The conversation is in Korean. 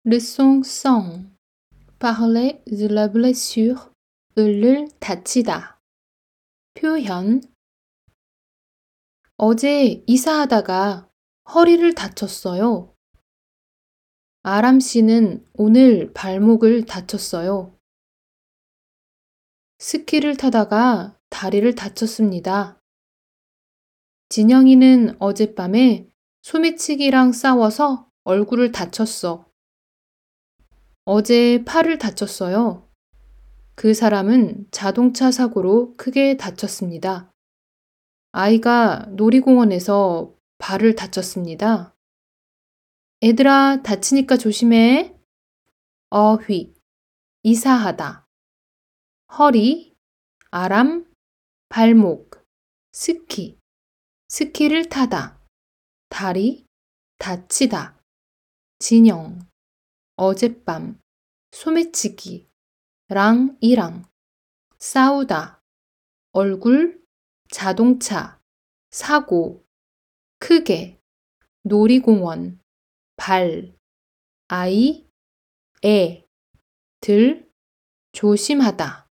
Leçon 100. Parler de la blessure. 을을 다치다. 표현. 어제 이사하다가 허리를 다쳤어요. 아람 씨는 오늘 발목을 다쳤어요. 스키를 타다가 다리를 다쳤습니다. 진영이는 어젯밤에 소매치기랑 싸워서 얼굴을 다쳤어. 어제 팔을 다쳤어요. 그 사람은 자동차 사고로 크게 다쳤습니다. 아이가 놀이공원에서 발을 다쳤습니다. 애들아, 다치니까 조심해. 어휘, 이사하다. 허리, 아람, 발목, 스키, 스키를 타다. 다리, 다치다. 진영, 어젯밤, 소매치기, 랑이랑, 싸우다. 얼굴, 자동차, 사고, 크게, 놀이공원, 발, 아이, 애, 들, 조심하다.